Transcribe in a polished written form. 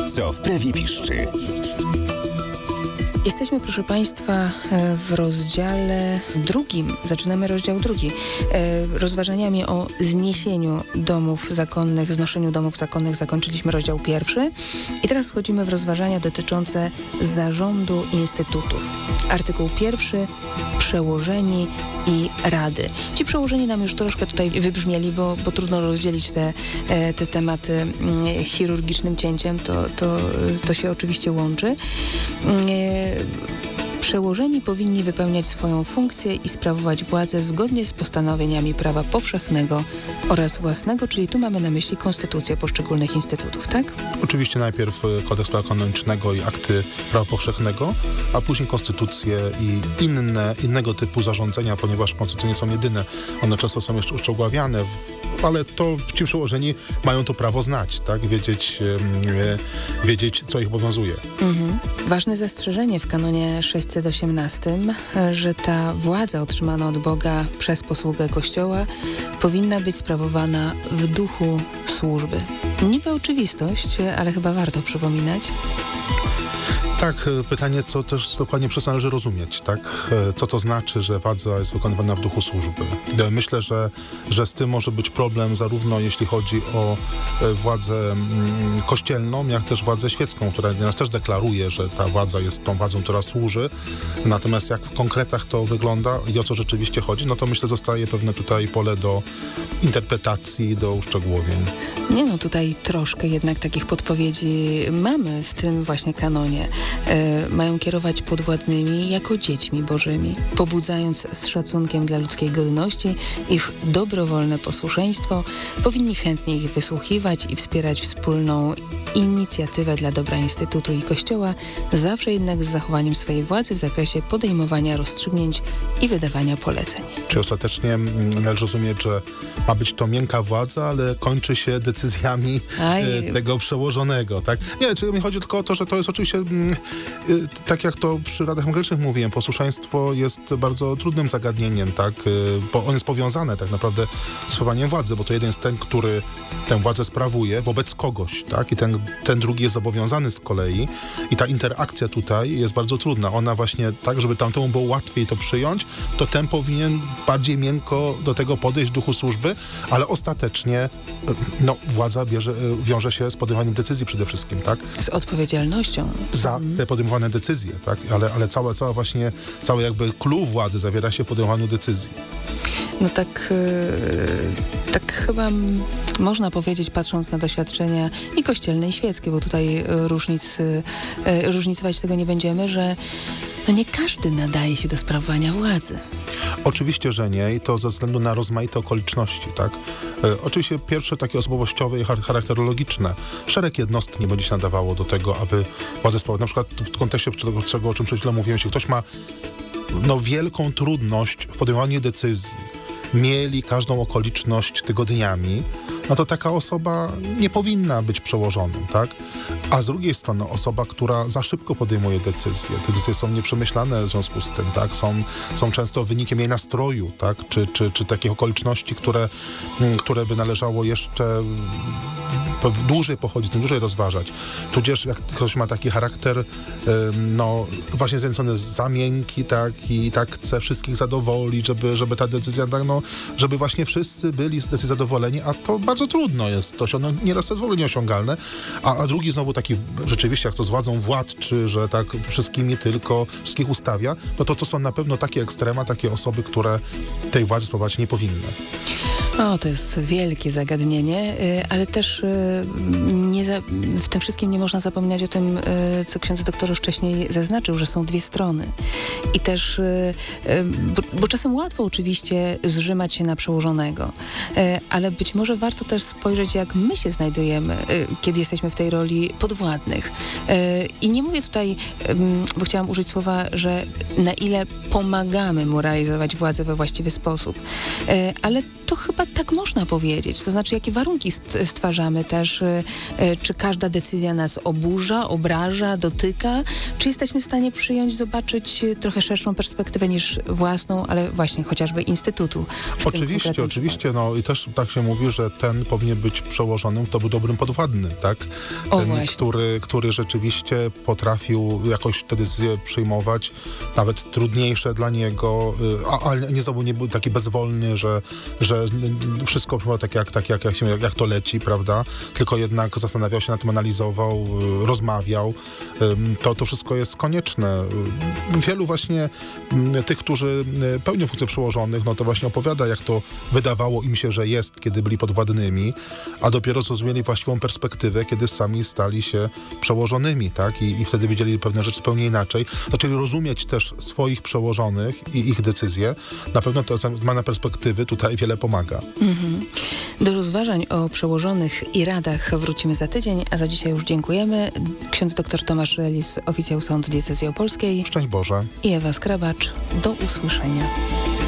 co w prawie piszczy. Jesteśmy, proszę Państwa, w rozdziale drugim. Zaczynamy rozdział drugi. Rozważaniami o zniesieniu domów zakonnych, znoszeniu domów zakonnych zakończyliśmy rozdział pierwszy. I teraz wchodzimy w rozważania dotyczące zarządu instytutów. Artykuł pierwszy, przełożeni i rady. Ci przełożeni nam już troszkę tutaj wybrzmieli, bo trudno rozdzielić te tematy chirurgicznym cięciem. To się oczywiście łączy. Przełożeni powinni wypełniać swoją funkcję i sprawować władzę zgodnie z postanowieniami prawa powszechnego oraz własnego, czyli tu mamy na myśli konstytucję poszczególnych instytutów, tak? Oczywiście najpierw kodeks prawa kanonicznego i akty prawa powszechnego, a później konstytucję i innego typu zarządzenia, ponieważ konstytucje nie są jedyne. One często są jeszcze uszczegóławiane, ale to ci przełożeni mają to prawo znać, tak? Wiedzieć, co ich obowiązuje. Ważne zastrzeżenie w kanonie 618, że ta władza otrzymana od Boga przez posługę Kościoła powinna być sprawowana w duchu służby. Niby oczywistość, ale chyba warto przypominać. Tak, pytanie, co też dokładnie przez należy rozumieć, tak? Co to znaczy, że władza jest wykonywana w duchu służby? Myślę, że z tym może być problem zarówno jeśli chodzi o władzę kościelną, jak też władzę świecką, która nas też deklaruje, że ta władza jest tą władzą, która służy. Natomiast jak w konkretach to wygląda i o co rzeczywiście chodzi, no to myślę, zostaje pewne tutaj pole do interpretacji, do uszczegółowień. Nie no, tutaj troszkę jednak takich podpowiedzi mamy w tym właśnie kanonie. Mają kierować podwładnymi jako dziećmi bożymi, pobudzając z szacunkiem dla ludzkiej godności ich dobrowolne posłuszeństwo, powinni chętnie ich wysłuchiwać i wspierać wspólną inicjatywę dla dobra Instytutu i Kościoła, zawsze jednak z zachowaniem swojej władzy w zakresie podejmowania rozstrzygnięć i wydawania poleceń. Czy ostatecznie należy rozumieć, że ma być to miękka władza, ale kończy się decyzjami tego przełożonego, tak? Nie, czyli mi chodzi tylko o to, że to jest oczywiście tak jak to przy radach ewangelicznych mówiłem, posłuszeństwo jest bardzo trudnym zagadnieniem, tak? Bo on jest powiązane tak naprawdę z sprawowaniem władzy, bo to jeden jest ten, który tę władzę sprawuje wobec kogoś, tak? I ten drugi jest zobowiązany z kolei i ta interakcja tutaj jest bardzo trudna. Ona właśnie tak, żeby tamtemu było łatwiej to przyjąć, to ten powinien bardziej miękko do tego podejść w duchu służby, ale ostatecznie władza wiąże się z podejmowaniem decyzji przede wszystkim, tak? Z odpowiedzialnością. Za te podejmowane decyzje, tak? Ale cały jakby clue władzy zawiera się w podejmowaniu decyzji. No tak chyba można powiedzieć, patrząc na doświadczenia i kościelne, i świeckie, bo tutaj różnicować tego nie będziemy, że nie każdy nadaje się do sprawowania władzy. Oczywiście, że nie i to ze względu na rozmaite okoliczności, tak? Oczywiście pierwsze takie osobowościowe i charakterologiczne. Szereg jednostek nie będzie się nadawało do tego, aby władzę sprawować. Na przykład w kontekście tego, o czym przed chwilą mówiłem, jeśli ktoś ma wielką trudność w podejmowaniu decyzji, mieli każdą okoliczność tygodniami, no to taka osoba nie powinna być przełożoną, tak? A z drugiej strony osoba, która za szybko podejmuje decyzje. Te decyzje są nieprzemyślane w związku z tym, tak? Są często wynikiem jej nastroju, tak? Czy takich okoliczności, które by należało jeszcze dłużej pochodzić, tym dłużej rozważać. Tudzież jak ktoś ma taki charakter właśnie zniecony za miękki, tak? I tak chce wszystkich zadowolić, żeby ta decyzja, tak, żeby właśnie wszyscy byli z decyzji zadowoleni, a to bardzo trudno jest to osiągnąć, nieraz to jest w ogóle nieosiągalne, a drugi znowu taki rzeczywiście, jak to z władzą władczy, że tak wszystkich ustawia, no to są na pewno takie ekstrema, takie osoby, które tej władzy sprawować nie powinny. To jest wielkie zagadnienie, ale też w tym wszystkim nie można zapominać o tym, co ksiądz doktor wcześniej zaznaczył, że są dwie strony. I też, bo czasem łatwo oczywiście zrzymać się na przełożonego, ale być może warto też spojrzeć, jak my się znajdujemy, kiedy jesteśmy w tej roli podwładnych. I nie mówię tutaj, bo chciałam użyć słowa, że na ile pomagamy mu realizować władzę we właściwy sposób, ale to chyba tak można powiedzieć. To znaczy, jakie warunki stwarzamy też Czy każda decyzja nas oburza, obraża, dotyka? Czy jesteśmy w stanie przyjąć, zobaczyć trochę szerszą perspektywę niż własną, ale właśnie chociażby Instytutu? Oczywiście. No i też tak się mówi, że ten powinien być przełożonym, to był dobrym podwładnym, tak? Ten, który rzeczywiście potrafił jakoś te decyzje przyjmować, nawet trudniejsze dla niego, ale nie był taki bezwolny, że wszystko było jak to leci, prawda? Tylko jednak zastanawiał się nad tym, analizował, rozmawiał. To wszystko jest konieczne. Wielu właśnie tych, którzy pełnią funkcje przełożonych, no to właśnie opowiada, jak to wydawało im się, że jest, kiedy byli podwładnymi, a dopiero zrozumieli właściwą perspektywę, kiedy sami stali się przełożonymi, tak? I wtedy widzieli pewne rzeczy zupełnie inaczej. Zaczęli rozumieć też swoich przełożonych i ich decyzje. Na pewno to zmiana perspektywy tutaj wiele pomaga. Do rozważań o przełożonych i radach wrócimy za tydzień, a za dzisiaj już dziękujemy. Ksiądz dr Tomasz Relis, oficjał Sądu Diecezji Opolskiej. Szczęść Boże. I Ewa Skrabacz. Do usłyszenia.